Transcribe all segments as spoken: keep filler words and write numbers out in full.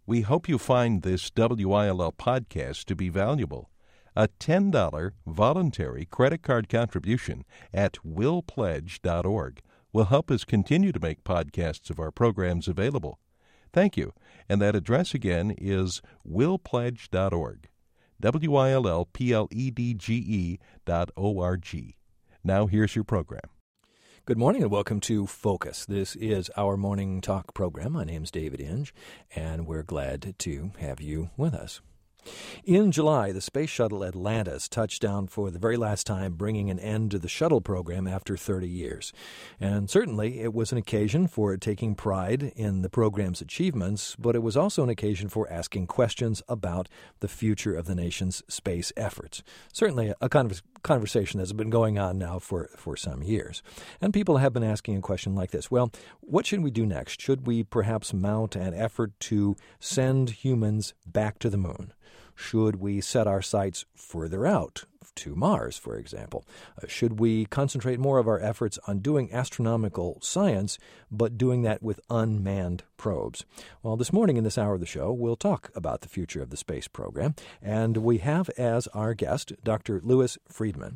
We hope you find this W I L L podcast to be valuable. A ten dollars voluntary credit card contribution at will pledge dot org will help us continue to make podcasts of our programs available. Thank you. And that address again is will pledge dot org. W I L L P L E D G E dot O R G. Now here's your program. Good morning and welcome to Focus. This is our morning talk program. My name's David Inge, and we're glad to have you with us. In July, the Space Shuttle Atlantis touched down for the very last time, bringing an end to the shuttle program after thirty years. And certainly it was an occasion for taking pride in the program's achievements, but it was also an occasion for asking questions about the future of the nation's space efforts. Certainly a kind of conversation that's been going on now for, for some years. And people have been asking a question like this. Well, what should we do next? Should we perhaps mount an effort to send humans back to the moon? Should we set our sights further out, to Mars, for example? Uh, should we concentrate more of our efforts on doing astronomical science, but doing that with unmanned probes? Well, this morning in this hour of the show, we'll talk about the future of the space program, and we have as our guest Doctor Louis Friedman.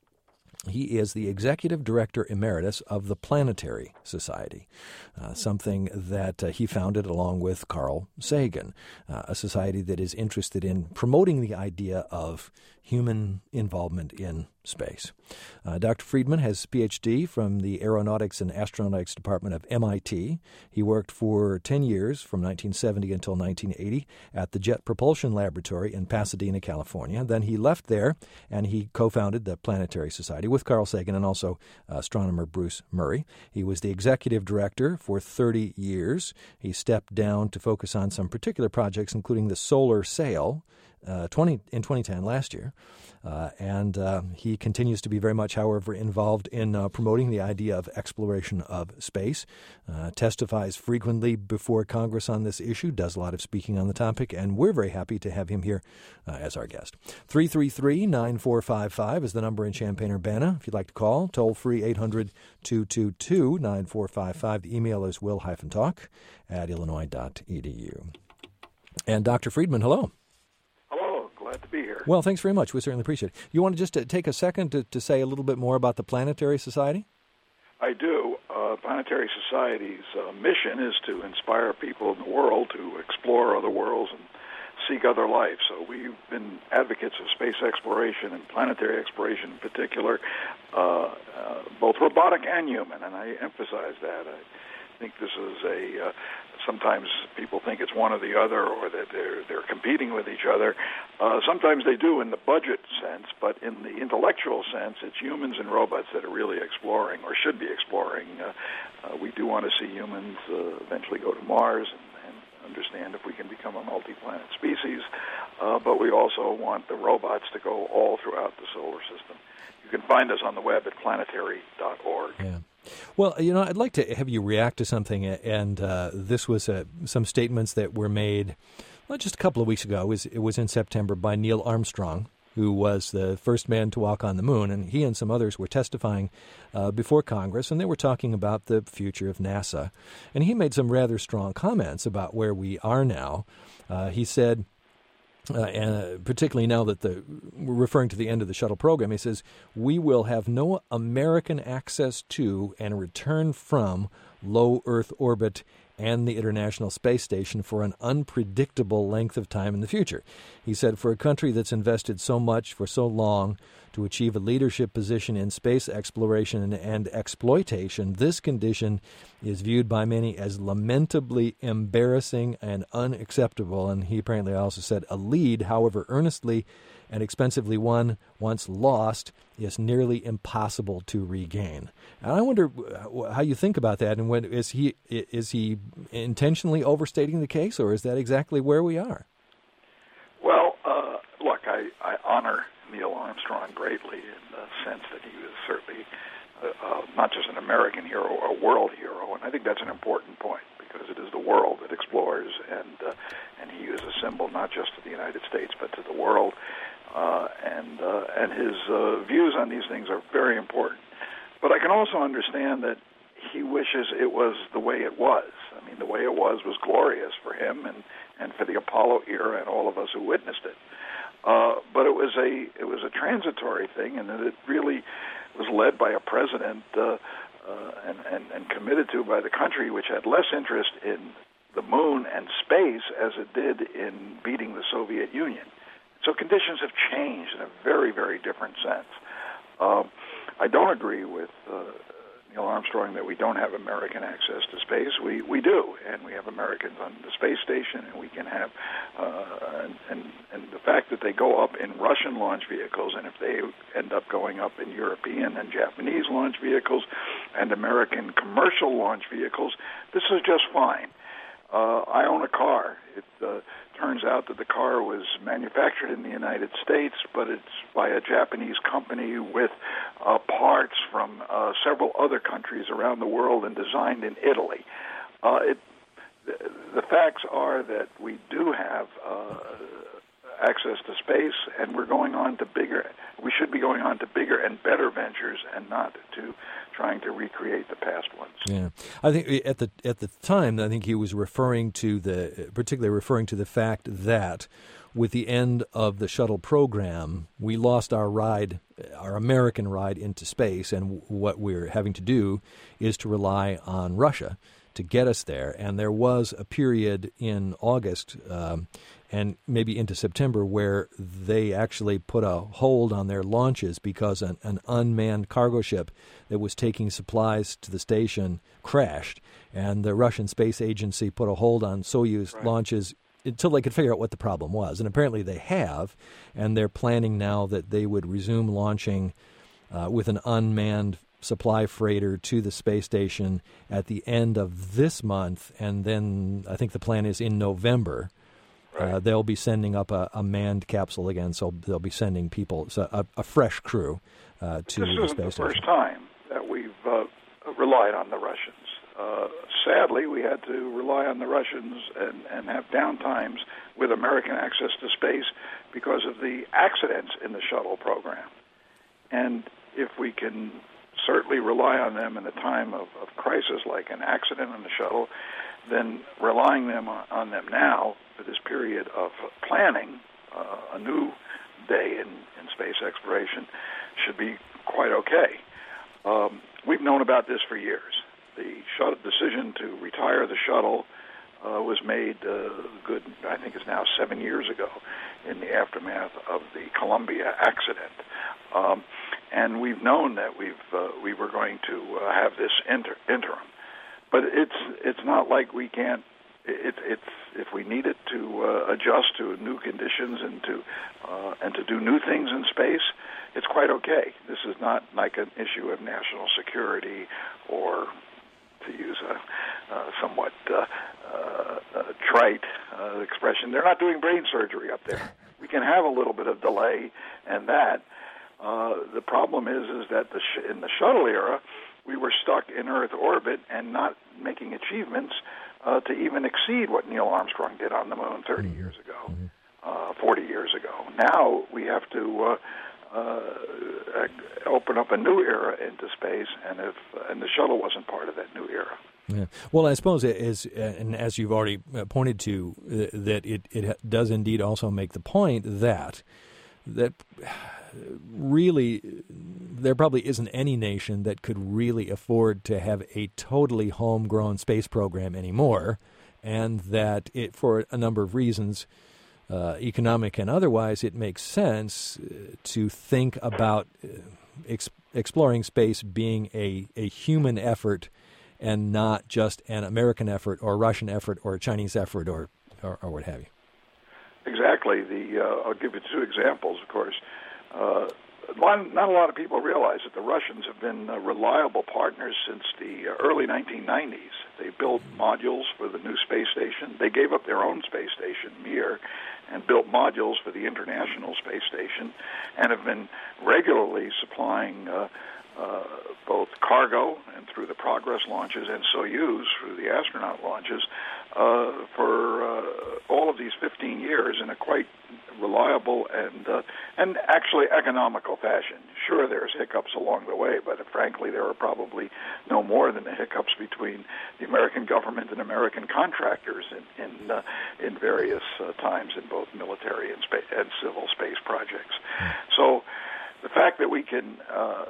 He is the Executive Director Emeritus of the Planetary Society, uh, something that uh, he founded along with Carl Sagan, uh, a society that is interested in promoting the idea of human involvement in space. Uh, Doctor Friedman has a P H D from the Aeronautics and Astronautics Department of M I T. He worked for ten years, from nineteen seventy until nineteen eighty, at the Jet Propulsion Laboratory in Pasadena, California. Then he left there, and he co-founded the Planetary Society with Carl Sagan and also astronomer Bruce Murray. He was the executive director for thirty years. He stepped down to focus on some particular projects, including the solar sail, Uh, twenty in twenty ten, last year, uh, and uh, he continues to be very much, however, involved in uh, promoting the idea of exploration of space, uh, testifies frequently before Congress on this issue, does a lot of speaking on the topic, and we're very happy to have him here uh, as our guest. three three three, nine four five five is the number in Champaign-Urbana. If you'd like to call, toll-free eight hundred, two two two, nine four five five. The email is will-talk at illinois dot e d u. And Doctor Friedman, hello. To be here. Well, thanks very much. We certainly appreciate it. You want to just uh, take a second to, to say a little bit more about the Planetary Society? I do. Uh, Planetary Society's uh, mission is to inspire people in the world to explore other worlds and seek other life. So we've been advocates of space exploration and planetary exploration in particular, uh, uh, both robotic and human, and I emphasize that. I think this is a... Uh, Sometimes people think it's one or the other, or that they're they're competing with each other. Uh, sometimes they do in the budget sense, but in the intellectual sense, it's humans and robots that are really exploring, or should be exploring. Uh, uh, we do want to see humans uh, eventually go to Mars and, and understand if we can become a multi-planet species, uh, but we also want the robots to go all throughout the solar system. You can find us on the web at planetary dot org. Yeah. Well, you know, I'd like to have you react to something, and uh, this was uh, some statements that were made well, just a couple of weeks ago. It was, it was in September by Neil Armstrong, who was the first man to walk on the moon, and he and some others were testifying uh, before Congress, and they were talking about the future of NASA. And he made some rather strong comments about where we are now. Uh, he said... Uh, and particularly now that the we're referring to the end of the shuttle program, he says, we will have no American access to and return from low Earth orbit and the International Space Station for an unpredictable length of time in the future. He said, for a country that's invested so much for so long to achieve a leadership position in space exploration and exploitation, this condition is viewed by many as lamentably embarrassing and unacceptable. And he apparently also said, a lead, however earnestly and expensively won, once lost, is nearly impossible to regain. And I wonder how you think about that, and when is he is he intentionally overstating the case, or is that exactly where we are? Well, uh, look, I, I honor Neil Armstrong greatly in the sense that he was certainly uh, uh, not just an American hero, a world hero, and I think that's an important point because it is the world that explores, and uh, and he is a symbol not just to the United States but to the world. Uh, and uh, and his uh, views on these things are very important. But I can also understand that he wishes it was the way it was. I mean, the way it was was glorious for him, and and for the Apollo era and all of us who witnessed it. Uh, but it was a it was a transitory thing, and that it really was led by a president uh, uh, and, and, and committed to by the country, which had less interest in the moon and space as it did in beating the Soviet Union. So conditions have changed in a very, very different sense. Um, I don't agree with uh, Neil Armstrong that we don't have American access to space. We we do, and we have Americans on the space station, and we can have, uh, and, and, and the fact that they go up in Russian launch vehicles, and if they end up going up in European and Japanese launch vehicles and American commercial launch vehicles, this is just fine. Uh, I own a car. It uh, turns out that the car was manufactured in the United States, but it's by a Japanese company with uh, parts from uh, several other countries around the world and designed in Italy. Uh, it, the, the facts are that we do have uh, access to space, and we're going on to bigger, we should be going on to bigger and better ventures and not to trying to recreate the past ones. Yeah, I think at the at the time, I think he was referring to the, particularly referring to the fact that with the end of the shuttle program, we lost our ride, our American ride into space, and what we're having to do is to rely on Russia to get us there. And there was a period in August um, and maybe into September where they actually put a hold on their launches because an, an unmanned cargo ship that was taking supplies to the station crashed, and the Russian Space Agency put a hold on Soyuz right. launches until they could figure out what the problem was. And apparently they have, and they're planning now that they would resume launching uh, with an unmanned supply freighter to the space station at the end of this month, and then I think the plan is in November. Right. Uh, they'll be sending up a, a manned capsule again, so they'll be sending people, so a, a fresh crew uh, to this the space station. This isn't the station. first time that we've uh, relied on the Russians. Uh, sadly, we had to rely on the Russians and, and have downtimes with American access to space because of the accidents in the shuttle program. And if we can certainly rely on them in a time of, of crisis like an accident on the shuttle, then relying them on, on them now for this period of planning uh, a new day in, in space exploration should be quite okay. Um, we've known about this for years. The shuttle decision to retire the shuttle uh, was made uh, good, I think it's now seven years ago, in the aftermath of the Columbia accident. Um, and we've known that we've uh, we were going to uh, have this inter- interim, but it's it's not like we can't. It, it's if we needed to uh, adjust to new conditions and to uh, and to do new things in space, it's quite okay. This is not like an issue of national security or, to use a uh, somewhat uh, uh, uh, trite uh, expression, they're not doing brain surgery up there. We can have a little bit of delay, and that. Uh, the problem is, is that the sh- in the shuttle era, we were stuck in Earth orbit and not making achievements uh, to even exceed what Neil Armstrong did on the moon thirty mm-hmm. years ago, mm-hmm. uh, forty years ago. Now we have to uh, uh, open up a new era into space, and if and the shuttle wasn't part of that new era. Yeah. Well, I suppose it is, and as you've already pointed to, uh, that it, it does indeed also make the point that that really there probably isn't any nation that could really afford to have a totally homegrown space program anymore, and that it, for a number of reasons, uh, economic and otherwise, it makes sense to think about ex- exploring space being a, a human effort and not just an American effort or a Russian effort or a Chinese effort or, or, or what have you. Exactly. The uh, I'll give you two examples, of course. Uh, not a lot of people realize that the Russians have been uh, reliable partners since the uh, early nineteen nineties. They built modules for the new space station. They gave up their own space station, Mir, and built modules for the International Space Station, and have been regularly supplying uh, uh, both cargo and through the Progress launches and Soyuz through the astronaut launches uh, for uh, all of the these fifteen years in a quite reliable and uh, and actually economical fashion. Sure, there's hiccups along the way, but uh, frankly, there are probably no more than the hiccups between the American government and American contractors in in, uh, in various uh, times in both military and, spa- and civil space projects. So the fact that we can uh,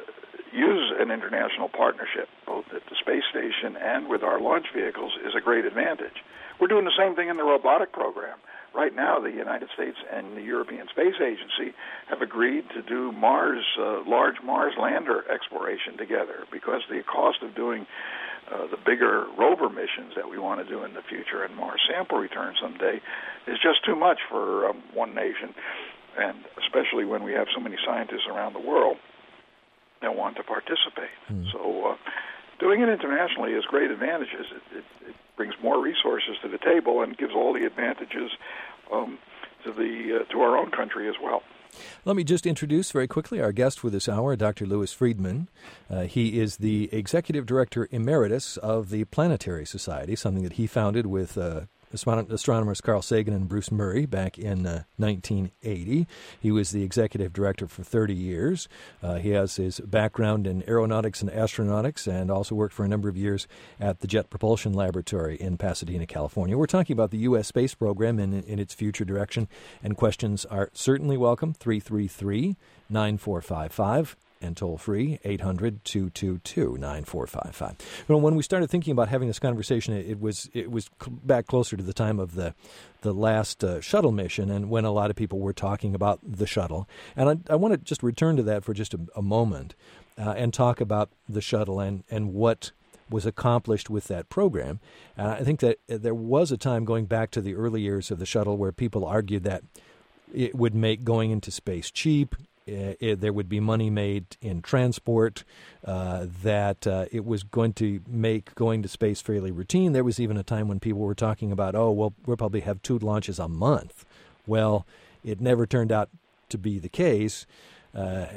use an international partnership, both at the space station and with our launch vehicles, is a great advantage. We're doing the same thing in the robotic program. Right now, the United States and the European Space Agency have agreed to do Mars, uh, large Mars lander exploration together, because the cost of doing uh, the bigger rover missions that we want to do in the future and Mars sample return someday is just too much for um, one nation, and especially when we have so many scientists around the world that want to participate. Mm. So uh, doing it internationally has great advantages. It, it, it brings more resources to the table and gives all the advantages um, to the uh, to our own country as well. Let me just introduce very quickly our guest for this hour, Doctor Louis Friedman. Uh, he is the Executive Director Emeritus of the Planetary Society, something that he founded with uh, astronomers Carl Sagan and Bruce Murray back in uh, nineteen eighty. He was the executive director for thirty years. Uh, he has his background in aeronautics and astronautics, and also worked for a number of years at the Jet Propulsion Laboratory in Pasadena, California. We're talking about the U S space program and in its future direction, and questions are certainly welcome. three three three, nine four five five. And toll-free, eight hundred, two two two, nine four five five. You know, when we started thinking about having this conversation, it, it was it was back closer to the time of the the last uh, shuttle mission, and when a lot of people were talking about the shuttle. And I, I want to just return to that for just a, a moment uh, and talk about the shuttle and, and what was accomplished with that program. And I think that there was a time going back to the early years of the shuttle where people argued that it would make going into space cheap. Uh, it, there would be money made in transport, uh, that uh, it was going to make going to space fairly routine. There was even a time when people were talking about, oh, well, we'll probably have two launches a month. Well, it never turned out to be the case. Uh,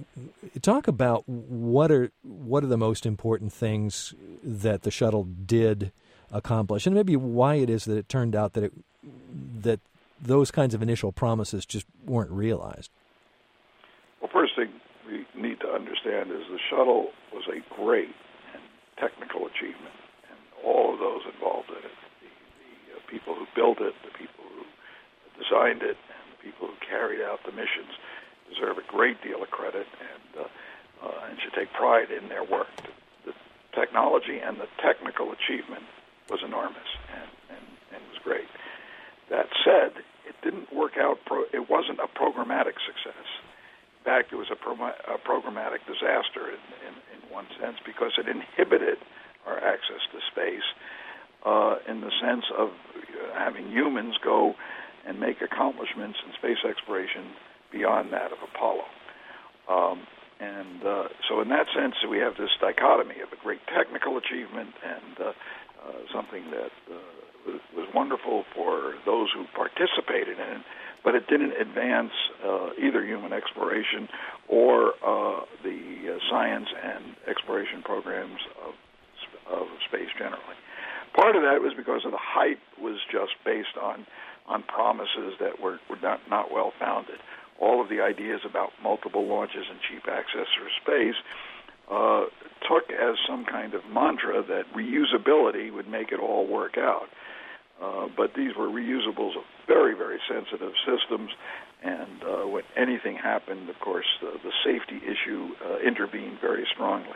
talk about what are what are the most important things that the shuttle did accomplish, and maybe why it is that it turned out that it that those kinds of initial promises just weren't realized. Well, first thing we need to understand is the shuttle was a great and technical achievement, and all of those involved in it, the, the uh, people who built it, the people who designed it, and the people who carried out the missions deserve a great deal of credit and, uh, uh, and should take pride in their work. The, the technology and the technical achievement was enormous and, and, and was great. That said, it didn't work out, pro- it wasn't a programmatic success. In fact, it was a, pro- a programmatic disaster in, in, in one sense, because it inhibited our access to space uh, in the sense of having humans go and make accomplishments in space exploration beyond that of Apollo. Um, and uh, so in that sense, we have this dichotomy of a great technical achievement and uh, uh, something that uh, was, was wonderful for those who participated in it, but it didn't advance uh, either human exploration or uh, the uh, science and exploration programs of, of space generally. Part of that was because of the hype was just based on, on promises that were, were not, not well-founded. All of the ideas about multiple launches and cheap access through space uh, took as some kind of mantra that reusability would make it all work out. Uh, but these were reusables of very, very sensitive systems, and uh, when anything happened, of course, the, the safety issue uh, intervened very strongly.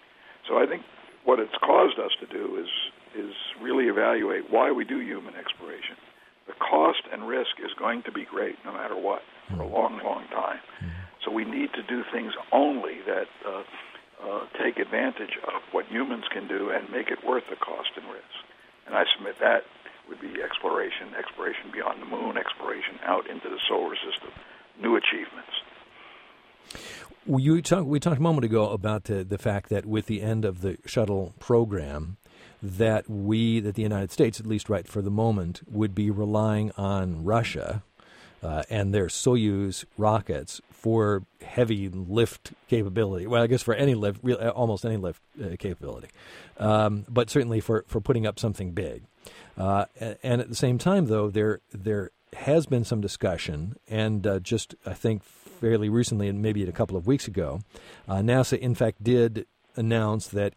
So I think what it's caused us to do is is really evaluate why we do human exploration. The cost and risk is going to be great no matter what for a long, long time. So we need to do things only that uh, uh, take advantage of what humans can do and make it worth the cost and risk. And I submit that would be exploration, exploration beyond the moon, exploration out into the solar system, new achievements. Well, you talk, we talked a moment ago about the, the fact that with the end of the shuttle program, that we, that the United States, at least right for the moment, would be relying on Russia uh, and their Soyuz rockets for heavy lift capability. Well, I guess for any lift, real, almost any lift uh, capability, um, but certainly for, for putting up something big. Uh, and at the same time, though, there there has been some discussion, and uh, just I think fairly recently, and maybe a couple of weeks ago, uh, NASA in fact did announce that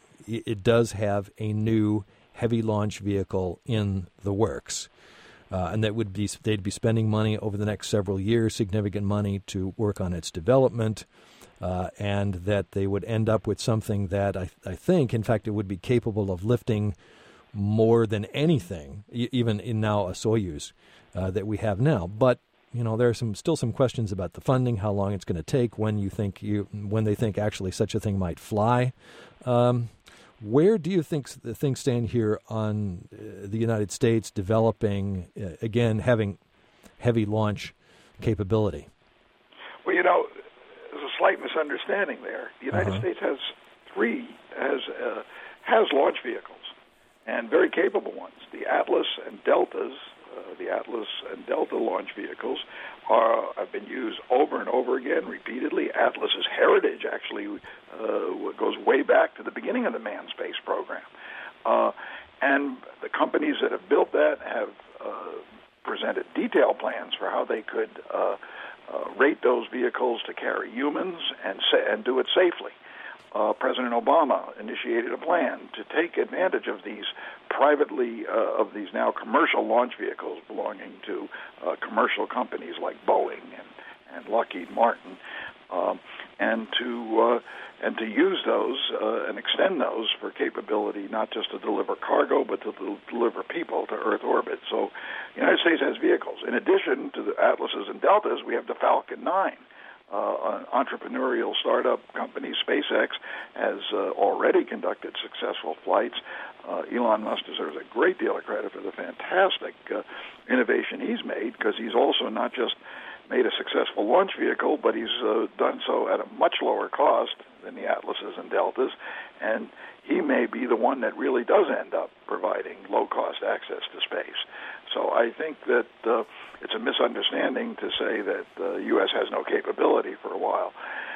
it does have a new heavy launch vehicle in the works, uh, and that would be they'd be spending money over the next several years, significant money to work on its development, uh, and that they would end up with something that I, I think, in fact, it would be capable of lifting more than anything, e- even in now a Soyuz uh, that we have now. But you know, there are some still some questions about the funding, how long it's going to take, when you think you when they think actually such a thing might fly. Um, Where do you think the things stand here on uh, the United States developing, uh, again, having heavy launch capability? Well, you know, there's a slight misunderstanding there. The United uh-huh. States has three, has, uh, has launch vehicles, and very capable ones. The Atlas and Deltas, uh, the Atlas and Delta launch vehicles are have been used over and over again, repeatedly. Atlas's heritage actually uh, goes way back to the beginning of the manned space program. Uh, and the companies that have built that have uh, presented detailed plans for how they could uh, uh, rate those vehicles to carry humans and, sa- and do it safely. Uh, President Obama initiated a plan to take advantage of these privately, uh, of these now commercial launch vehicles belonging to uh, commercial companies like Boeing and, and Lockheed Martin, um, and to uh, and to use those uh, and extend those for capability not just to deliver cargo but to del- deliver people to Earth orbit. So the United States has vehicles. In addition to the Atlases and Deltas, we have the Falcon nine. Uh, an entrepreneurial startup company, SpaceX, has uh, already conducted successful flights. Uh, Elon Musk deserves a great deal of credit for the fantastic uh, innovation he's made, because he's also not just made a successful launch vehicle, but he's uh, done so at a much lower cost than the Atlases and Deltas, and he may be the one that really does end up providing low-cost access to space. So I think that uh, it's a misunderstanding to say that the U S has no capability for a while.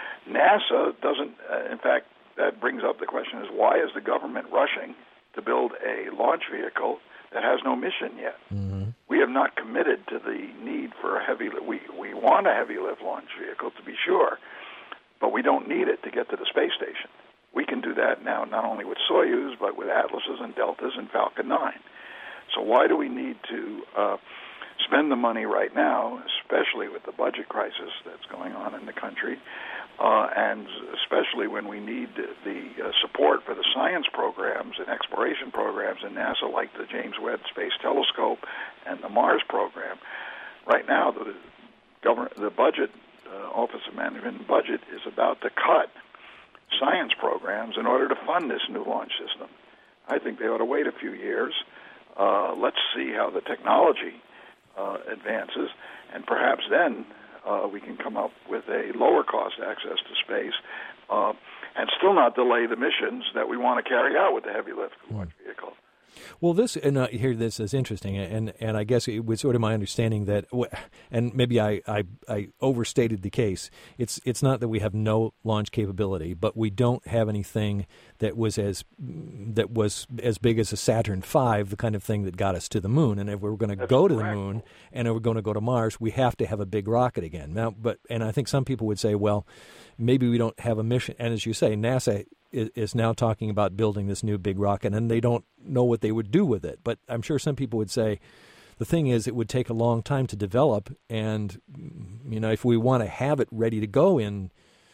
NASA doesn't, uh, in fact, that brings up the question is, why is the government rushing to build a launch vehicle that has no mission yet? Mm-hmm. We have not committed to the need for a heavy lift. We, we want a heavy lift launch vehicle, to be sure, but we don't need it to get to the space station. We can do that now not only with Soyuz, but with Atlases and Deltas and Falcon nine. So why do we need to uh, spend the money right now, especially with the budget crisis that's going on in the country, uh, and especially when we need the uh, support for the science programs and exploration programs in NASA, like the James Webb Space Telescope and the Mars program? Right now, the government, the budget, uh, Office of Management and Budget, is about to cut science programs in order to fund this new launch system. I think they ought to wait a few years. Uh, let's see how the technology uh, advances, and perhaps then uh, we can come up with a lower-cost access to space uh, and still not delay the missions that we want to carry out with the heavy lift launch vehicle. Well, this, and I hear this is interesting, and, and I guess it was sort of my understanding that, and maybe I, I, I overstated the case, it's it's not that we have no launch capability, but we don't have anything that was as that was as big as a Saturn five, the kind of thing that got us to the moon. And if we're going to go to the moon and if we're going to go to Mars, we have to have a big rocket again. Now, but and I think some people would say, well, maybe we don't have a mission. And as you say, NASA is now talking about building this new big rocket, and they don't know what they would do with it. But I'm sure some people would say, the thing is, it would take a long time to develop, and you know, if we want to have it ready to go in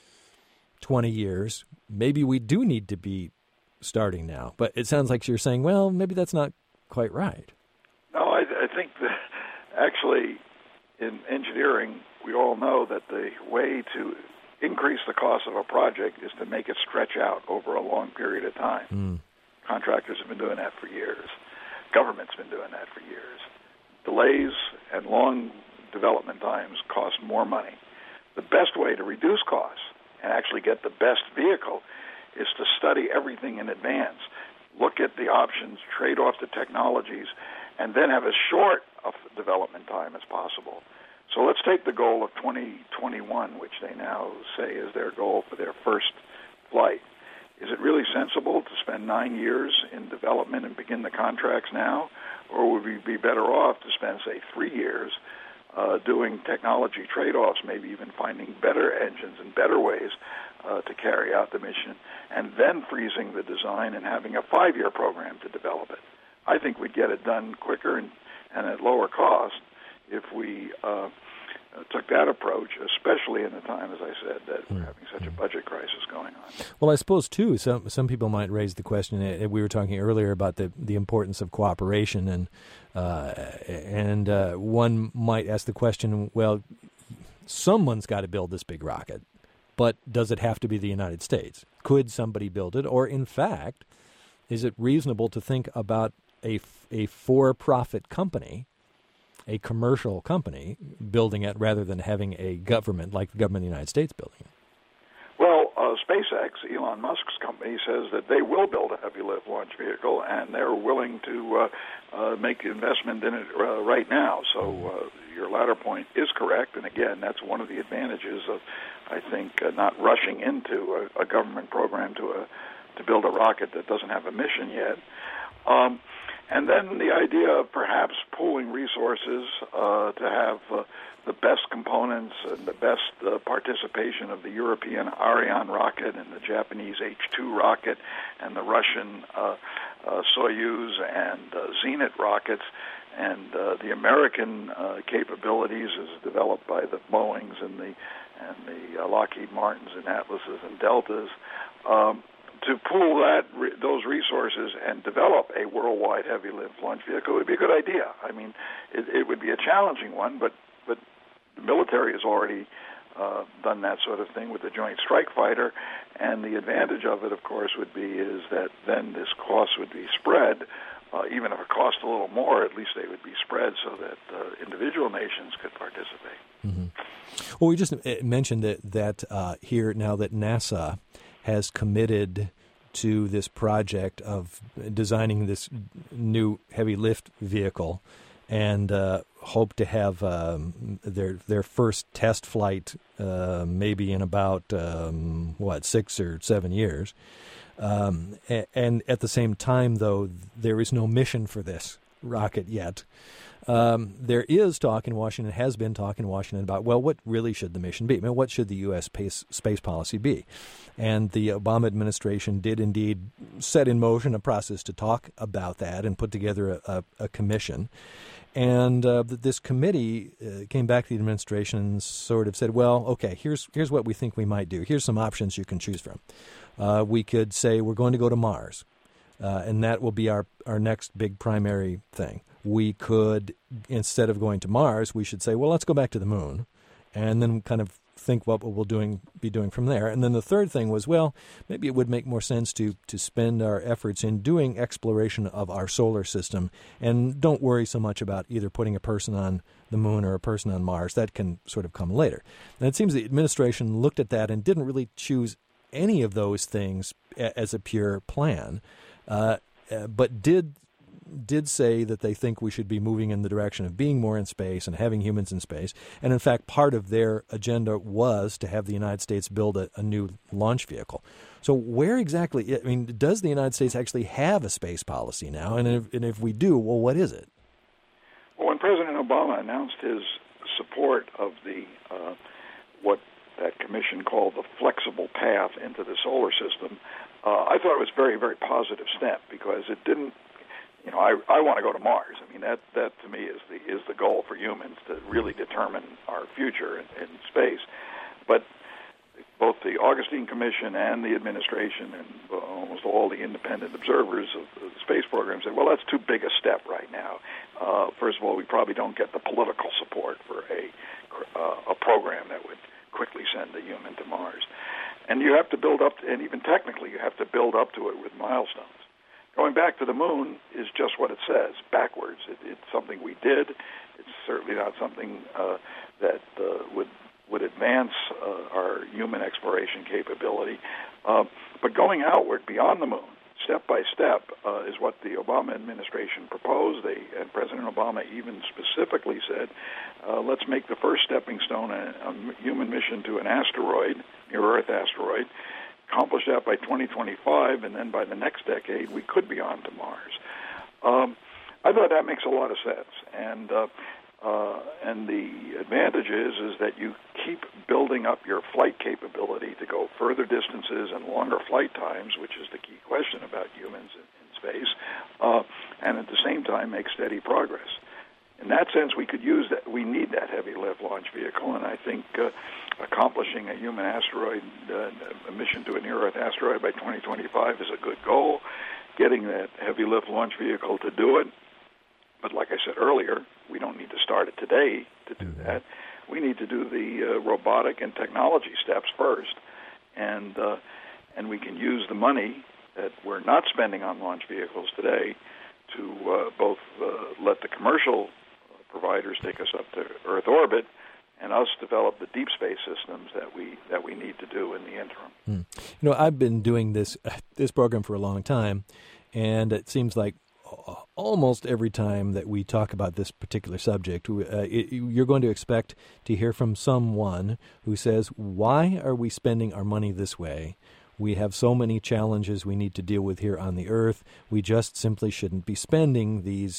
twenty years, maybe we do need to be starting now. But it sounds like you're saying, well, maybe that's not quite right. No, I, I think that actually in engineering, we all know that the way to increase the cost of a project is to make it stretch out over a long period of time. Mm. Contractors have been doing that for years. Government's been doing that for years. Delays and long development times cost more money. The best way to reduce costs and actually get the best vehicle is to study everything in advance, look at the options, trade off the technologies, and then have as short of development time as possible, So let's take the goal of twenty twenty-one, which they now say is their goal for their first flight. Is it really sensible to spend nine years in development and begin the contracts now? Or would we be better off to spend, say, three years uh, doing technology trade-offs, maybe even finding better engines and better ways uh, to carry out the mission, and then freezing the design and having a five-year program to develop it? I think we'd get it done quicker and, and at lower cost if we uh, took that approach, especially in the time, as I said, that we're having such a budget crisis going on. Well, I suppose, too, some some people might raise the question, uh, we were talking earlier about the, the importance of cooperation, and uh, and uh, one might ask the question, well, someone's got to build this big rocket, but does it have to be the United States? Could somebody build it? Or, in fact, is it reasonable to think about a, a for-profit company, a commercial company, building it rather than having a government like the government of the United States building it? Well, uh, SpaceX, Elon Musk's company, says that they will build a heavy-lift launch vehicle, and they're willing to uh, uh, make investment in it uh, right now. So uh, your latter point is correct, and again, that's one of the advantages of, I think, uh, not rushing into a, a government program to a to build a rocket that doesn't have a mission yet. Um, And then the idea of perhaps pooling resources uh, to have uh, the best components and the best uh, participation of the European Ariane rocket and the Japanese H two rocket and the Russian uh, uh, Soyuz and uh, Zenit rockets, and uh, the American uh, capabilities as developed by the Boeings and the and the uh, Lockheed Martins and Atlases and Deltas. Um, To pool that those resources and develop a worldwide heavy-lift launch vehicle would be a good idea. I mean, it, it would be a challenging one, but but the military has already uh, done that sort of thing with the Joint Strike Fighter, and the advantage of it, of course, would be is that then this cost would be spread. Uh, even if it cost a little more, at least they would be spread so that uh, individual nations could participate. Mm-hmm. Well, we just mentioned that that uh, here now that NASA has committed to this project of designing this new heavy lift vehicle, and uh, hope to have um, their their first test flight uh, maybe in about um, what six or seven years. Um, and, and at the same time, though, there is no mission for this rocket yet. Um, there is talk in Washington, has been talk in Washington about, well, what really should the mission be? I mean, what should the U S space, space policy be? And the Obama administration did indeed set in motion a process to talk about that and put together a, a, a commission. And uh, this committee uh, came back to the administration and sort of said, well, okay, here's here's what we think we might do. Here's some options you can choose from. Uh, we could say we're going to go to Mars, uh, and that will be our, our next big primary thing. We could, instead of going to Mars, we should say, well, let's go back to the moon, and then kind of think what we'll doing, be doing from there. And then the third thing was, well, maybe it would make more sense to, to spend our efforts in doing exploration of our solar system, and don't worry so much about either putting a person on the moon or a person on Mars. That can sort of come later. And it seems the administration looked at that and didn't really choose any of those things as a pure plan, uh, but did did say that they think we should be moving in the direction of being more in space and having humans in space. And in fact, part of their agenda was to have the United States build a, a new launch vehicle. So where exactly, I mean, does the United States actually have a space policy now? And if, and if we do, well, what is it? Well, when President Obama announced his support of the uh, what that commission called the flexible path into the solar system, uh, I thought it was a very, very positive step, because it didn't, you know, I, I want to go to Mars. I mean, that, that to me is the is the goal for humans, to really determine our future in, in space. But both the Augustine Commission and the administration and almost all the independent observers of the space program said, well, that's too big a step right now. Uh, first of all, we probably don't get the political support for a uh, a program that would quickly send a human to Mars. And you have to build up, to, and even technically, you have to build up to it with milestones. Going back to the moon is just what it says, backwards. It, it's something we did. It's certainly not something uh, that uh, would would advance uh, our human exploration capability. Uh, but going outward beyond the moon, step by step, uh, is what the Obama administration proposed. They, and President Obama even specifically said said, uh, let's make the first stepping stone a, a human mission to an asteroid, near-Earth asteroid, accomplish that by twenty twenty-five, and then by the next decade we could be on to Mars. Um, I thought that makes a lot of sense, and uh, uh, and the advantage is is that you keep building up your flight capability to go further distances and longer flight times, which is the key question about humans in, in space, uh, and at the same time make steady progress. In that sense, we could use that. We need that heavy lift launch vehicle, and I think uh, accomplishing a human asteroid uh, a mission to a near-Earth asteroid by twenty twenty-five is a good goal. Getting that heavy lift launch vehicle to do it, but like I said earlier, we don't need to start it today to do that. We need to do the uh, robotic and technology steps first, and uh, and we can use the money that we're not spending on launch vehicles today to uh, both uh, let the commercial providers take us up to Earth orbit, and us develop the deep space systems that we that we need to do in the interim. Hmm. You know, I've been doing this this program for a long time, and it seems like almost every time that we talk about this particular subject, uh, it, you're going to expect to hear from someone who says, "Why are we spending our money this way? We have so many challenges we need to deal with here on the Earth. We just simply shouldn't be spending these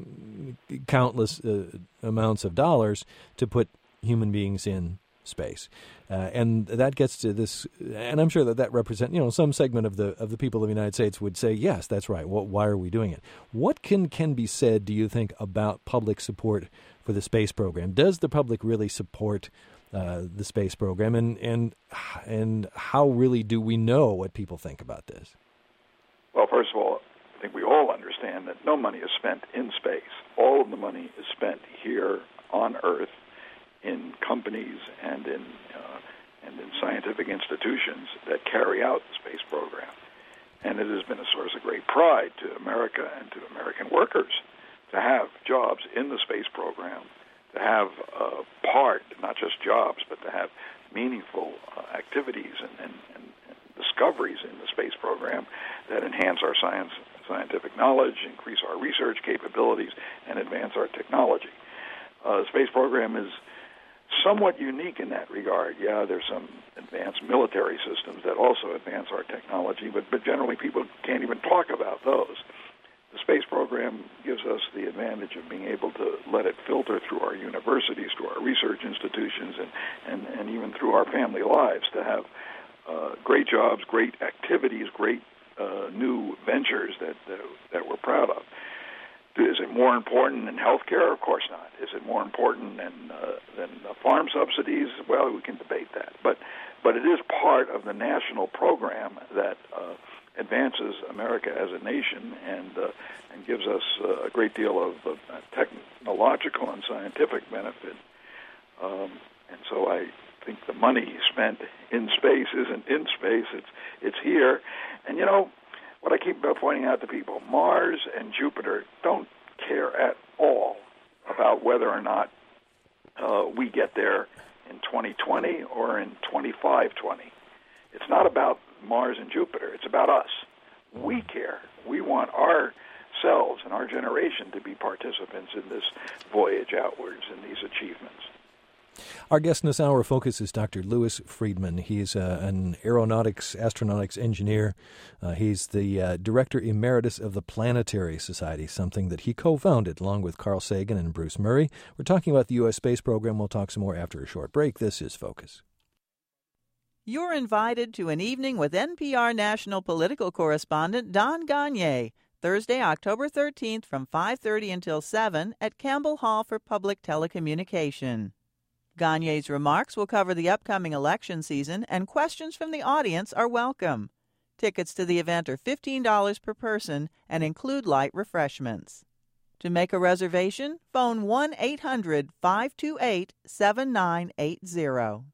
countless uh, amounts of dollars to put human beings in space." Uh, and that gets to this, and I'm sure that that represents, you know, some segment of the of the people of the United States would say, yes, that's right. Well, why are we doing it? What can, can be said, do you think, about public support for the space program? Does the public really support uh, the space program? And, and, and how really do we know what people think about this? Well, first of all, I think we all understand that no money is spent in space. All of the money is spent here on Earth in companies and in uh, and in scientific institutions that carry out the space program. And it has been a source of great pride to America and to American workers to have jobs in the space program, to have uh, part, not just jobs, but to have meaningful uh, activities and, and, and discoveries in the space program that enhance our science, scientific knowledge, increase our research capabilities, and advance our technology. Uh, the space program is somewhat unique in that regard. Yeah, there's some advanced military systems that also advance our technology, but, but generally people can't even talk about those. The space program gives us the advantage of being able to let it filter through our universities, through our research institutions, and, and, and even through our family lives to have uh, great jobs, great activities, great uh, new ventures that, that, that we're proud of. Is it more important than health care? Of course not. Is it more important than uh, than uh, farm subsidies? Well, we can debate that. But but it is part of the national program that uh, advances America as a nation and uh, and gives us uh, a great deal of uh, technological and scientific benefit. Um, and so I think the money spent in space isn't in space. It's it's here. And you know, what I keep pointing out to people, Mars and Jupiter don't care at all about whether or not uh, we get there in twenty twenty or in twenty-five twenty. It's not about Mars and Jupiter. It's about us. We care. We want ourselves and our generation to be participants in this voyage outwards and these achievements. Our guest in this hour of Focus is Doctor Louis Friedman. He's uh, an aeronautics, astronautics engineer. Uh, he's the uh, Director Emeritus of the Planetary Society, something that he co-founded along with Carl Sagan and Bruce Murray. We're talking about the U S space program. We'll talk some more after a short break. This is Focus. You're invited to an evening with N P R national political correspondent Don Gonyea, Thursday, October thirteenth from five thirty until seven at Campbell Hall for Public Telecommunication. Gonyea's remarks will cover the upcoming election season, and questions from the audience are welcome. Tickets to the event are fifteen dollars per person and include light refreshments. To make a reservation, phone one eight hundred five two eight seven nine eight zero.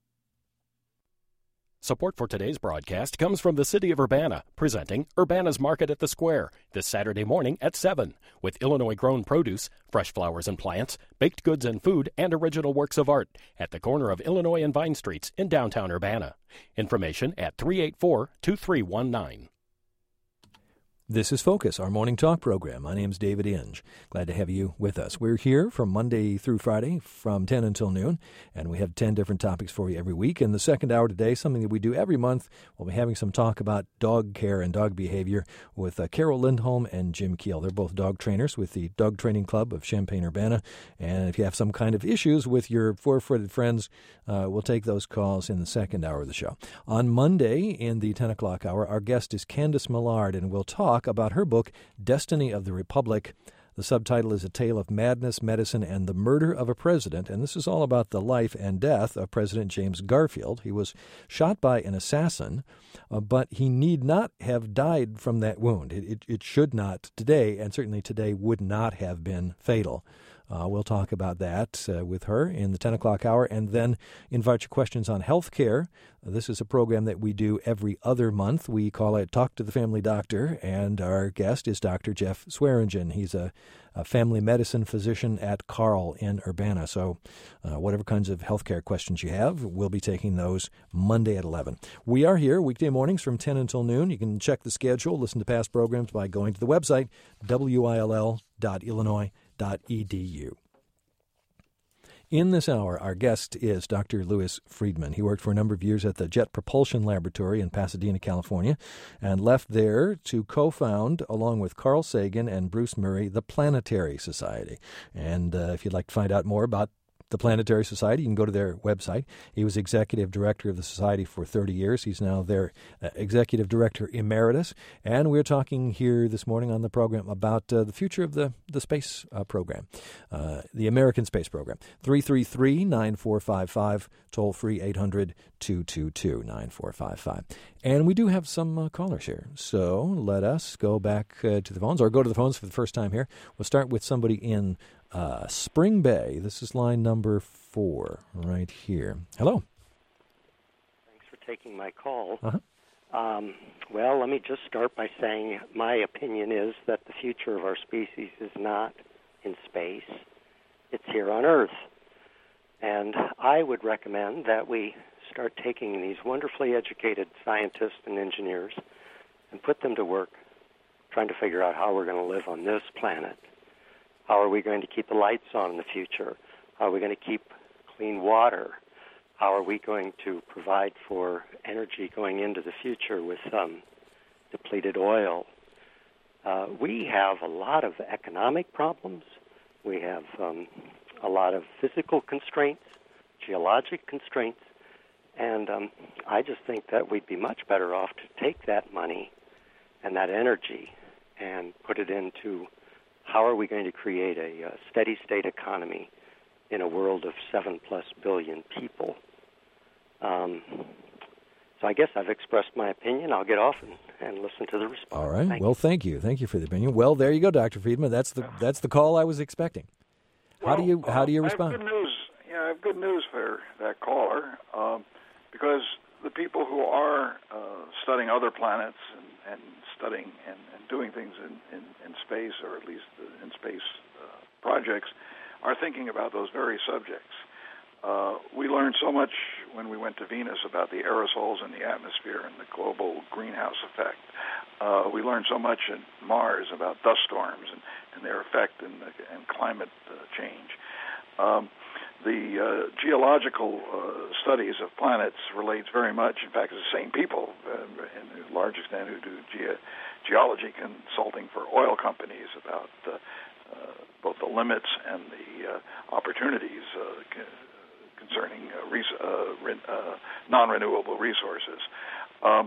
Support for today's broadcast comes from the City of Urbana, presenting Urbana's Market at the Square this Saturday morning at seven, with Illinois-grown produce, fresh flowers and plants, baked goods and food, and original works of art at the corner of Illinois and Vine Streets in downtown Urbana. Information at three eight four, two three one nine. This is Focus, our morning talk program. My name's David Inge. Glad to have you with us. We're here from Monday through Friday from ten until noon, and we have ten different topics for you every week. In the second hour today, something that we do every month, we'll be having some talk about dog care and dog behavior with uh, Carol Lindholm and Jim Keel. They're both dog trainers with the Dog Training Club of Champaign-Urbana, and if you have some kind of issues with your four-footed friends, uh, we'll take those calls in the second hour of the show. On Monday, in the ten o'clock hour, our guest is Candace Millard, and we'll talk about her book, Destiny of the Republic. The subtitle is A Tale of Madness, Medicine, and the Murder of a President, and this is all about the life and death of President James Garfield. He was shot by an assassin, uh, but he need not have died from that wound. It, it, it should not today, and certainly today would not have been fatal. Uh, we'll talk about that uh, with her in the ten o'clock hour, and then invite your questions on health care. Uh, this is a program that we do every other month. We call it Talk to the Family Doctor, and our guest is Doctor Jeff Swearingen. He's a, a family medicine physician at Carle in Urbana. So uh, whatever kinds of health care questions you have, we'll be taking those Monday at eleven. We are here weekday mornings from ten until noon. You can check the schedule, listen to past programs by going to the website, W I L L dot illinois dot e d u. In this hour, our guest is Doctor Louis Friedman. He worked for a number of years at the Jet Propulsion Laboratory in Pasadena, California, and left there to co-found, along with Carl Sagan and Bruce Murray, the Planetary Society. And uh, if you'd like to find out more about the Planetary Society, you can go to their website. He was executive director of the society for thirty years. He's now their uh, executive director emeritus. And we're talking here this morning on the program about uh, the future of the, the space uh, program, uh, the American space program. three three three, nine four five five, toll free eight hundred, two two two, nine four five five. And we do have some uh, callers here. So let us go back uh, to the phones, or go to the phones for the first time here. We'll start with somebody in Uh, Spring Bay. This is line number four right here. Hello. Thanks for taking my call. Uh-huh. Um, well, let me just start by saying my opinion is that the future of our species is not in space. It's here on Earth. And I would recommend that we start taking these wonderfully educated scientists and engineers and put them to work trying to figure out how we're going to live on this planet. How are we going to keep the lights on in the future? How are we going to keep clean water? How are we going to provide for energy going into the future with um, depleted oil? Uh, we have a lot of economic problems. We have um, a lot of physical constraints, geologic constraints, and um, I just think that we'd be much better off to take that money and that energy and put it into how are we going to create a, a steady-state economy in a world of seven-plus billion people? Um, so I guess I've expressed my opinion. I'll get off and, and listen to the response. All right. Thank well, you. thank you. Thank you for the opinion. Well, there you go, Doctor Friedman. That's the that's the call I was expecting. How well, do you how do you uh, respond? I have good news. Yeah, I have good news for that caller, um, because the people who are uh, studying other planets and, and studying and, and doing things in, in, in space, or at least in space uh, projects, are thinking about those very subjects. Uh, we learned so much when we went to Venus about the aerosols in the atmosphere and the global greenhouse effect. Uh, we learned so much in Mars about dust storms and, and their effect in the, and climate uh, change. Um, the uh, geological uh, studies of planets relates very much, in fact, it's the same people, uh, in a large extent, who do ge- geology consulting for oil companies about uh, uh, both the limits and the uh, opportunities uh, c- concerning uh, res- uh, re- uh, non-renewable resources. Um,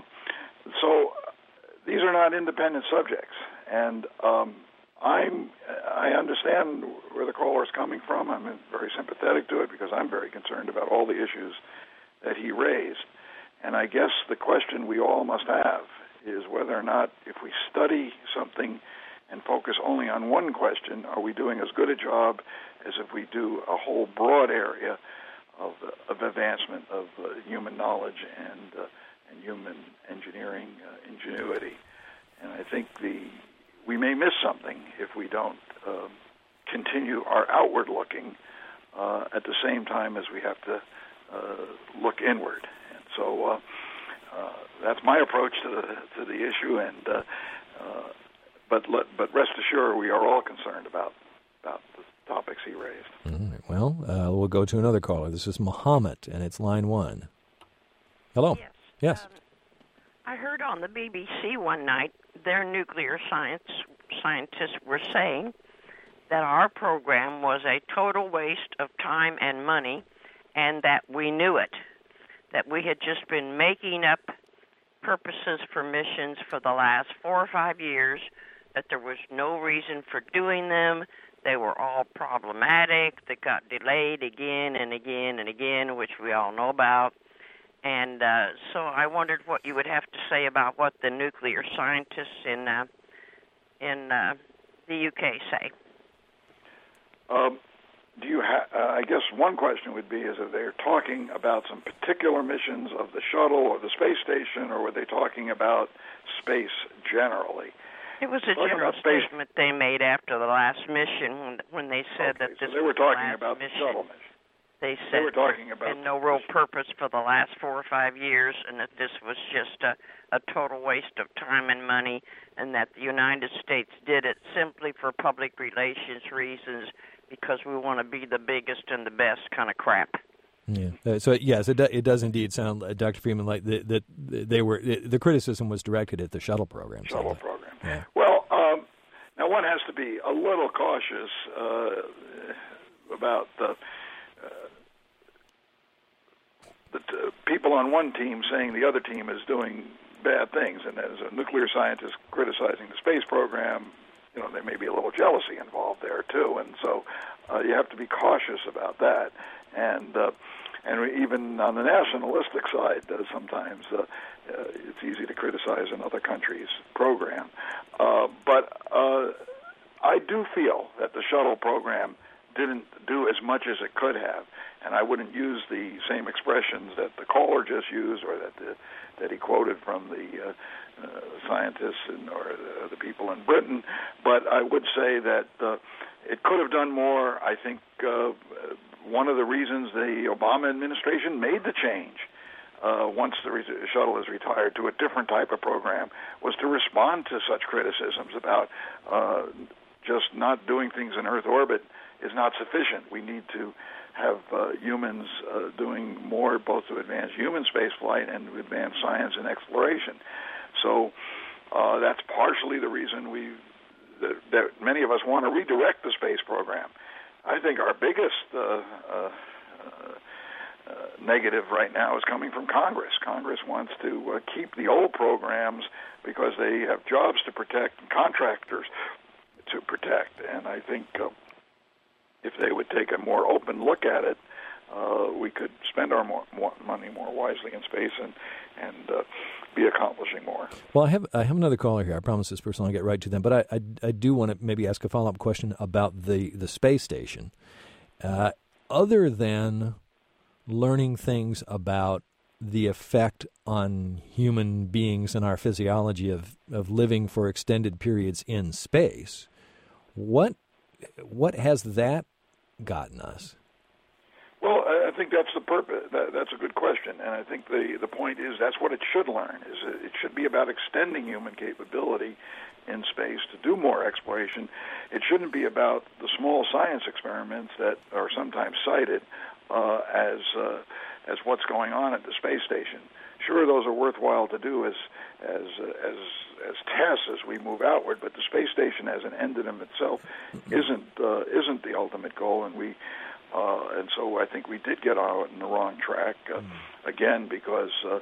so these are not independent subjects, and um, I'm, I understand where the caller is coming from. I'm very sympathetic to it because I'm very concerned about all the issues that he raised. And I guess the question we all must have is whether or not, if we study something and focus only on one question, are we doing as good a job as if we do a whole broad area of, of advancement of uh, human knowledge and, uh, and human engineering uh, ingenuity. And I think the we may miss something if we don't uh, continue our outward looking uh, at the same time as we have to uh, look inward. And so uh, uh, that's my approach to the to the issue, and uh, uh, but let, but rest assured, we are all concerned about about the topics he raised. All right. Well, uh, we'll go to another caller. This is Muhammad, and it's line one. Hello. Yes. Yes. Um, I heard on the B B C one night their nuclear science scientists were saying that our program was a total waste of time and money, and that we knew it, that we had just been making up purposes for missions for the last four or five years, that there was no reason for doing them. They were all problematic. They got delayed again and again and again, which we all know about. And uh, so I wondered what you would have to say about what the nuclear scientists in uh, in uh, the U K say. Um, do you ha- uh, I guess one question would be, is if they're talking about some particular missions of the shuttle or the space station, or were they talking about space generally? It was a general statement they made after the last mission when, when they said okay, that this so they were was talking the last about mission. the shuttle mission. They said they were talking about and no real purpose for the last four or five years, and that this was just a, a total waste of time and money, and that the United States did it simply for public relations reasons because we want to be the biggest and the best kind of crap. Yeah. Uh, so yes, it do, it does indeed sound, uh, Doctor Freeman, like that the, the, they were the, the criticism was directed at the shuttle program. Shuttle so, program. Yeah. Well, um, now one has to be a little cautious uh, about the. Uh, the uh, people on one team saying the other team is doing bad things, and as a nuclear scientist criticizing the space program, you know, there may be a little jealousy involved there too, and so uh, you have to be cautious about that. And uh, and we, even on the nationalistic side, uh, sometimes uh, uh, it's easy to criticize another country's program. Uh, but uh, I do feel that the shuttle program didn't do as much as it could have. And I wouldn't use the same expressions that the caller just used, or that the, that he quoted from the uh, uh, scientists and, or the, the people in Britain. But I would say that uh, it could have done more. I think uh, one of the reasons the Obama administration made the change uh, once the re- shuttle is retired to a different type of program was to respond to such criticisms about uh, just not doing things in Earth orbit is not sufficient. We need to have uh, humans uh, doing more, both to advance human spaceflight and to advance science and exploration. So uh, that's partially the reason we that, that many of us want to redirect the space program. I think our biggest uh, uh, uh, negative right now is coming from Congress. Congress wants to uh, keep the old programs because they have jobs to protect and contractors to protect. And I think uh, if they would take a more open look at it, uh, we could spend our more, more money more wisely in space and and uh, be accomplishing more. Well, I have I have another caller here. I promise this person I'll get right to them, but I I, I do want to maybe ask a follow up question about the the space station. Uh, other than learning things about the effect on human beings and our physiology of, of living for extended periods in space, what what has that gotten us? Well, I think that's the purpose. That, that's a good question, and I think the the point is that's what it should learn. Is it should be about extending human capability in space to do more exploration. It shouldn't be about the small science experiments that are sometimes cited uh, as uh, as what's going on at the space station. Sure, those are worthwhile to do as as uh, as as tests as we move outward, but the space station as an end in itself isn't uh, isn't the ultimate goal, and we uh, and so I think we did get out in the wrong track uh, mm. again because uh, uh,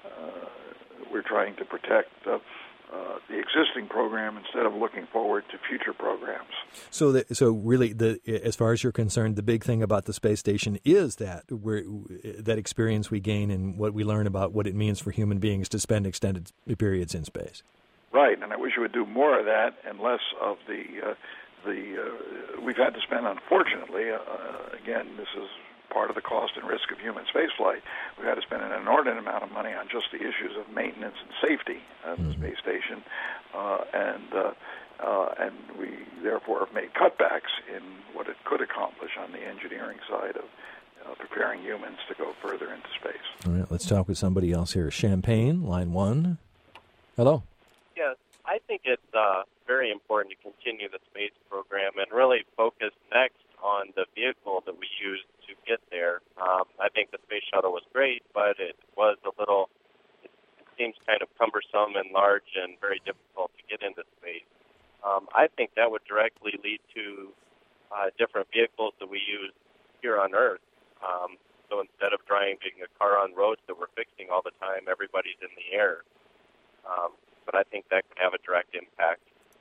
we're trying to protect uh, uh, the existing program instead of looking forward to future programs. So, the, so really, the as far as you're concerned, the big thing about the space station is that we're, that experience we gain and what we learn about what it means for human beings to spend extended periods in space. Right, and I wish we would do more of that and less of the uh, the. Uh, we've had to spend, unfortunately, uh, again, this is part of the cost and risk of human spaceflight. We've had to spend an inordinate amount of money on just the issues of maintenance and safety at mm-hmm. the space station, uh, and uh, uh, and we therefore have made cutbacks in what it could accomplish on the engineering side of uh, preparing humans to go further into space. All right, let's talk with somebody else here. Champagne, line one. Hello. Yes, I think it's uh, very important to continue the space program and really focus next on the vehicle that we use to get there. Um, I think the space shuttle was great, but it was a little, it, it seems kind of cumbersome and large and very difficult to get into space. Um, I think that would directly lead to uh, different vehicles that we use here on Earth. Um, so instead of driving a car on roads that we're fixing all the time, everybody's in the air. Um, but I think that could have a direct impact.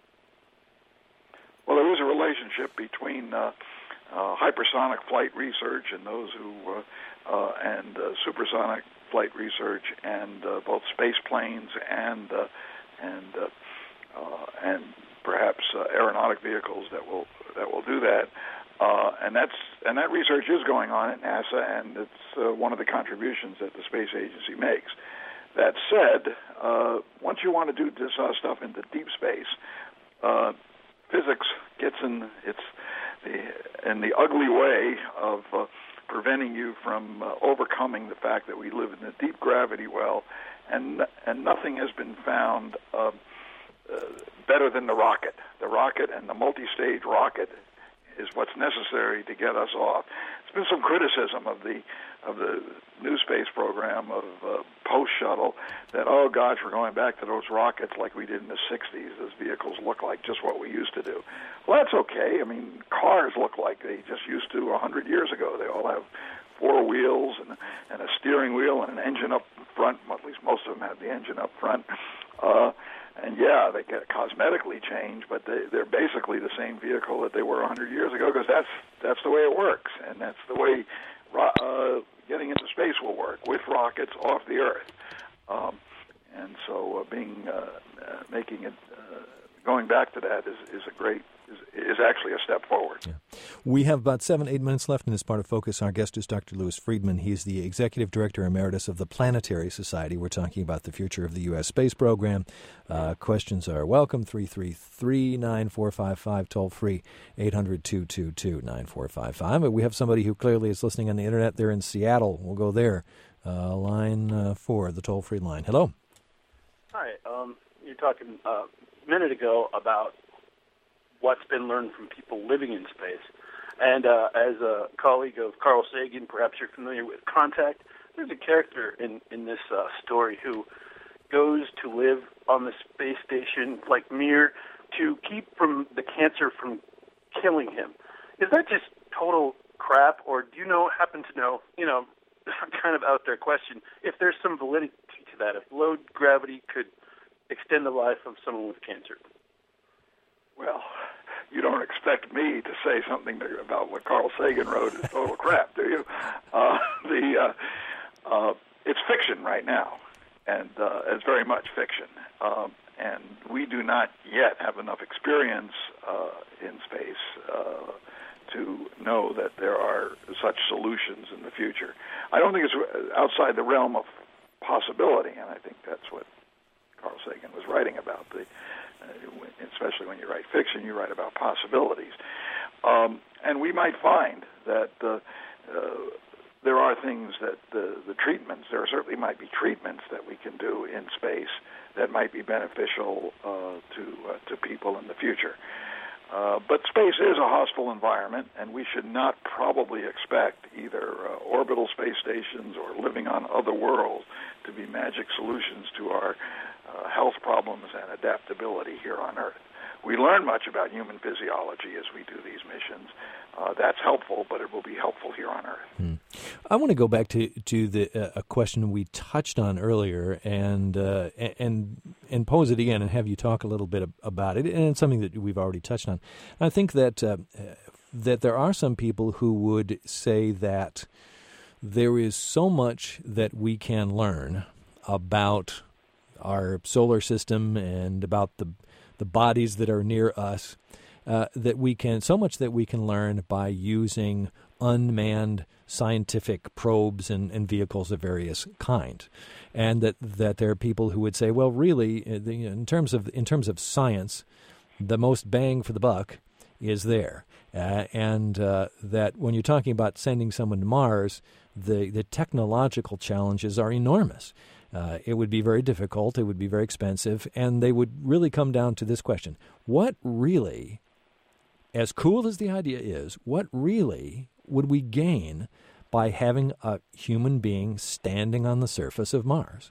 Well, there is a relationship between uh, uh, hypersonic flight research and those who uh, uh, and uh, supersonic flight research, and uh, both space planes and uh, and uh, uh, and perhaps uh, aeronautic vehicles that will that will do that. Uh, and that's and that research is going on at NASA, and it's uh, one of the contributions that the space agency makes. That said, uh, once you want to do this uh, stuff into deep space, uh, physics gets in its the, in the ugly way of uh, preventing you from uh, overcoming the fact that we live in a deep gravity well, and and nothing has been found uh, uh, better than the rocket. The rocket and the multi-stage rocket is what's necessary to get us off. There's been some criticism of the of the new space program of uh, post-shuttle that, oh gosh, we're going back to those rockets like we did in the sixties. Those vehicles look like just what we used to do. Well, that's okay. I mean, cars look like they just used to one hundred years ago. They all have four wheels and, and a steering wheel and an engine up front. Well, at least most of them have the engine up front. Uh, And yeah, they get cosmetically changed, but they, they're basically the same vehicle that they were one hundred years ago, because that's that's the way it works, and that's the way uh, getting into space will work, with rockets off the Earth. Um, and so, uh, being uh, uh, making it uh, going back to that is, is a great is, is actually a step forward. Yeah. We have about seven, eight minutes left in this part of Focus. Our guest is Doctor Louis Friedman. He's the Executive Director Emeritus of the Planetary Society. We're talking about the future of the U S space program. Uh, questions are welcome. three three three, nine four five five, toll free, eight hundred, two two two, nine four five five. We have somebody who clearly is listening on the Internet. They're in Seattle. We'll go there. Uh, line uh, four, the toll-free line. Hello. Hi. Um, you're talking uh, a minute ago about what's been learned from people living in space. And uh, as a colleague of Carl Sagan, perhaps you're familiar with Contact, there's a character in, in this uh, story who goes to live on the space station like Mir to keep from the cancer from killing him. Is that just total crap, or do you know, happen to know, you know, kind of out there question, if there's some validity to that, if low gravity could extend the life of someone with cancer? Well, you don't expect me to say something about what Carl Sagan wrote is total crap, do you? Uh, the uh, uh, it's fiction right now, and uh, it's very much fiction. Um, and we do not yet have enough experience uh, in space uh, to know that there are such solutions in the future. I don't think it's outside the realm of possibility, and I think that's what Carl Sagan was writing about. The especially when you write fiction, you write about possibilities. Um, and we might find that uh, uh, there are things that uh, the treatments, there certainly might be treatments that we can do in space that might be beneficial uh, to uh, to people in the future. Uh, but space is a hostile environment, and we should not probably expect either uh, orbital space stations or living on other worlds to be magic solutions to our uh, health problems and adaptability here on Earth. We learn much about human physiology as we do these missions. Uh, that's helpful, but it will be helpful here on Earth. Hmm. I want to go back to to the uh, a question we touched on earlier, and uh, and and pose it again, and have you talk a little bit about it. And it's something that we've already touched on. I think that uh, that there are some people who would say that there is so much that we can learn about our solar system and about the the bodies that are near us, uh, that we can, so much that we can learn by using unmanned scientific probes and, and vehicles of various kind. And that, that there are people who would say, well, really, in terms of in terms of science, the most bang for the buck is there. Uh, and uh, that when you're talking about sending someone to Mars, the, the technological challenges are enormous. Uh, it would be very difficult. It would be very expensive. And they would really come down to this question. What really, as cool as the idea is, what really would we gain by having a human being standing on the surface of Mars?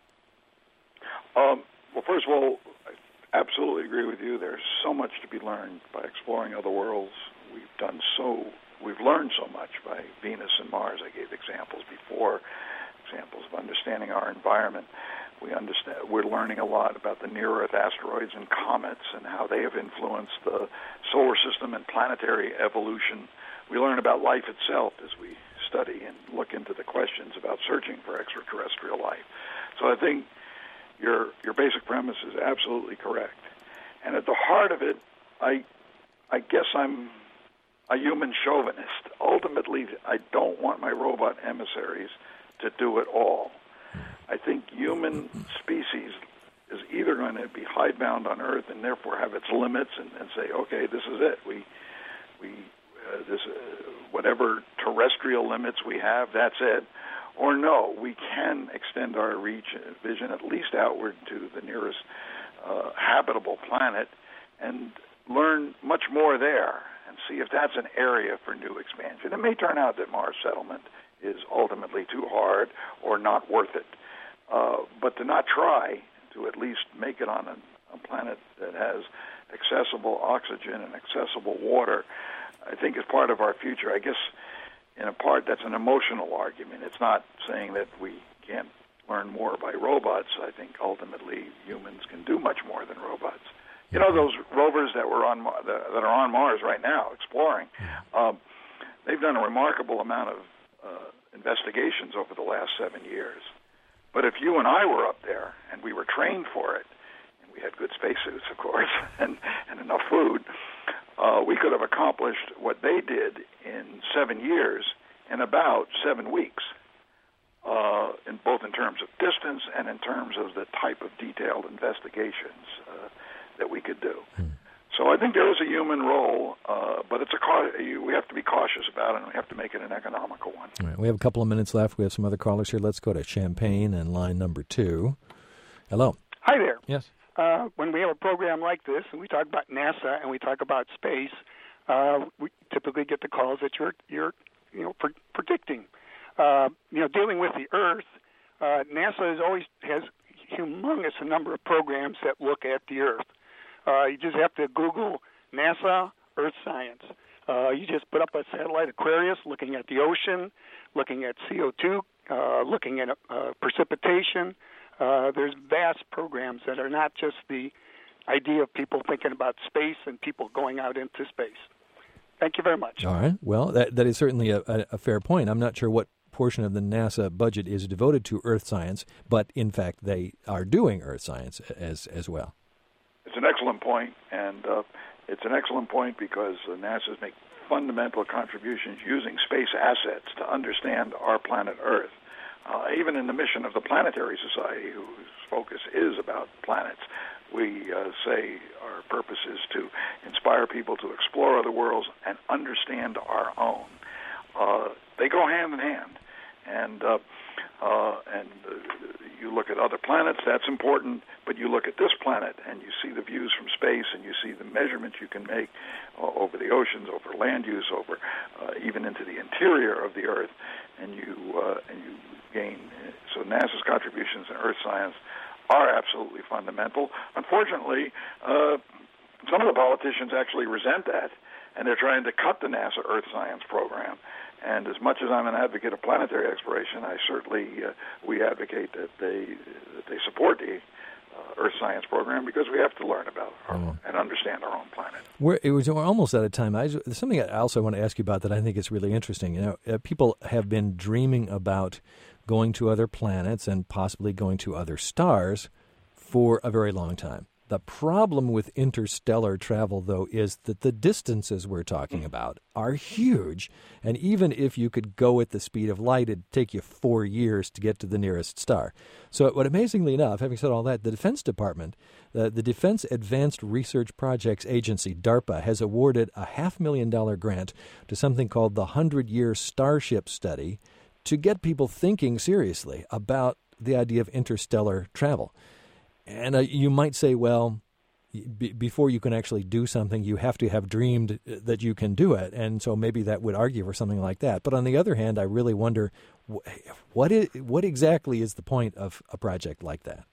Um, well, first of all, I absolutely agree with you. There's so much to be learned by exploring other worlds. We've done so, we've learned so much by Venus and Mars. I gave examples before, examples of understanding our environment. We understand, we're learning a lot about the near-Earth asteroids and comets and how they have influenced the solar system and planetary evolution. We learn about life itself as we study and look into the questions about searching for extraterrestrial life. So I think your your basic premise is absolutely correct. And at the heart of it, I I guess I'm a human chauvinist. Ultimately, I don't want my robot emissaries to do it all. I think human species is either going to be hidebound on Earth and therefore have its limits and, and say, okay, this is it. We we uh, this uh, whatever terrestrial limits we have, that's it. Or no, we can extend our reach and vision at least outward to the nearest uh, habitable planet and learn much more there and see if that's an area for new expansion. It may turn out that Mars settlement is ultimately too hard or not worth it. Uh, but to not try, to at least make it on a, a planet that has accessible oxygen and accessible water, I think is part of our future. I guess in a part that's an emotional argument. It's not saying that we can't learn more by robots. I think ultimately humans can do much more than robots. You know, those rovers that were on that are on Mars right now exploring, um, they've done a remarkable amount of uh, investigations over the last seven years. But if you and I were up there and we were trained for it, and we had good spacesuits, of course, and, and enough food, uh, we could have accomplished what they did in seven years in about seven weeks, uh, in both in terms of distance and in terms of the type of detailed investigations uh, that we could do. Hmm. So I think there is a human role, uh, but it's a we have to be cautious about it, and we have to make it an economical one. All right, we have a couple of minutes left. We have some other callers here. Let's go to Champaign and line number two. Hello. Hi there. Yes. Uh, when we have a program like this, and we talk about NASA and we talk about space, uh, we typically get the calls that you're you're you know pre- predicting. Uh, you know, dealing with the Earth, uh, NASA is always has humongous a number of programs that look at the Earth. Uh, you just have to Google NASA Earth Science. Uh, you just put up a satellite Aquarius looking at the ocean, looking at C O two, uh, looking at uh, precipitation. Uh, there's vast programs that are not just the idea of people thinking about space and people going out into space. Thank you very much. All right. Well, that that is certainly a, a, a fair point. I'm not sure what portion of the NASA budget is devoted to Earth science, but in fact they are doing Earth science as as well. It's an excellent point, and uh, it's an excellent point because uh, NASA's make fundamental contributions using space assets to understand our planet Earth. Uh, even in the mission of the Planetary Society, whose focus is about planets, we uh, say our purpose is to inspire people to explore other worlds and understand our own. Uh, they go hand in hand, and uh, uh, and uh, you look at other planets, that's important, but you look at this planet and you see the views from space and you see the measurements you can make uh, over the oceans, over land use, over uh, even into the interior of the Earth, and you uh, and you gain. So NASA's contributions in Earth science are absolutely fundamental. Unfortunately, uh, some of the politicians actually resent that, and they're trying to cut the NASA Earth science program. And as much as I'm an advocate of planetary exploration, I certainly uh, we advocate that they that they support the uh, Earth science program because we have to learn about our, mm. and understand our own planet. We're, it was, we're almost out of time. I, there's something I also want to ask you about that I think is really interesting. You know, uh, people have been dreaming about going to other planets and possibly going to other stars for a very long time. The problem with interstellar travel, though, is that the distances we're talking about are huge. And even if you could go at the speed of light, it'd take you four years to get to the nearest star. So, what amazingly enough, having said all that, the Defense Department, uh, the Defense Advanced Research Projects Agency, DARPA, has awarded a half million dollar grant to something called the Hundred-Year Starship Study to get people thinking seriously about the idea of interstellar travel. And uh, you might say, well, b- before you can actually do something, you have to have dreamed that you can do it. And so maybe that would argue for something like that. But on the other hand, I really wonder, what is, what exactly is the point of a project like that?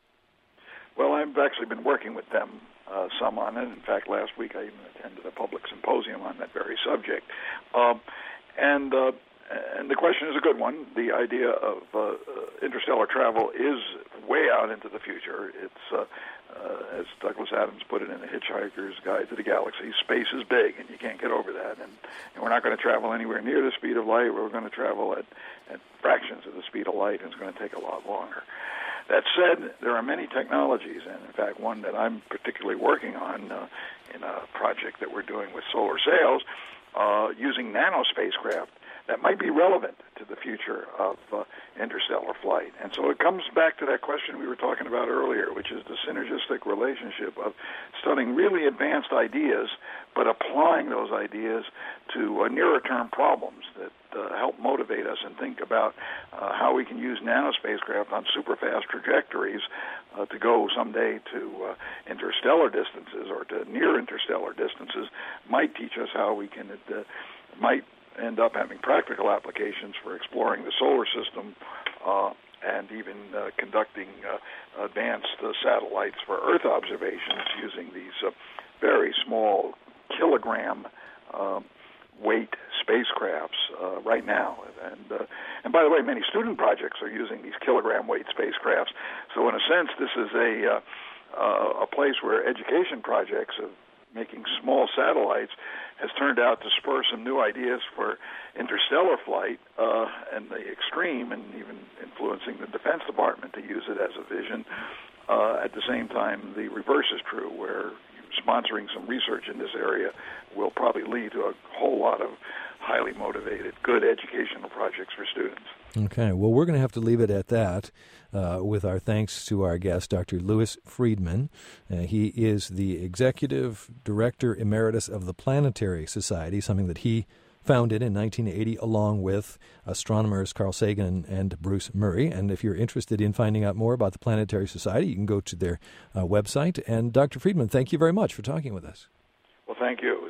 Well, I've actually been working with them uh, some on it. In fact, last week I even attended a public symposium on that very subject. Um, and uh, and the question is a good one. The idea of uh, interstellar travel is way out into the future. It's, uh, uh, as Douglas Adams put it in The Hitchhiker's Guide to the Galaxy, space is big, and you can't get over that. And, and we're not going to travel anywhere near the speed of light. We're going to travel at, at fractions of the speed of light, and it's going to take a lot longer. That said, there are many technologies, and in fact one that I'm particularly working on uh, in a project that we're doing with solar sails, uh, using nano spacecraft that might be relevant to the future of uh, interstellar flight. And so it comes back to that question we were talking about earlier, which is the synergistic relationship of studying really advanced ideas, but applying those ideas to uh, nearer-term problems that uh, help motivate us and think about uh, how we can use nanospacecraft on super-fast trajectories uh, to go someday to uh, interstellar distances or to near-interstellar distances, might teach us how we can, uh, might end up having practical applications for exploring the solar system uh, and even uh, conducting uh, advanced uh, satellites for Earth observations using these uh, very small kilogram uh, weight spacecrafts uh, right now. And uh, and by the way, many student projects are using these kilogram weight spacecrafts. So in a sense, this is a uh, uh, a place where education projects of making small satellites has turned out to spur some new ideas for interstellar flight uh, and the extreme, and even influencing the Defense Department to use it as a vision. Uh, at the same time, the reverse is true, where sponsoring some research in this area will probably lead to a whole lot of highly motivated, good educational projects for students. Okay, well, we're going to have to leave it at that uh, with our thanks to our guest, Doctor Louis Friedman. Uh, he is the Executive Director Emeritus of the Planetary Society, something that he founded in nineteen eighty along with astronomers Carl Sagan and Bruce Murray. And if you're interested in finding out more about the Planetary Society, you can go to their uh, website. And Doctor Friedman, thank you very much for talking with us. Well, thank you.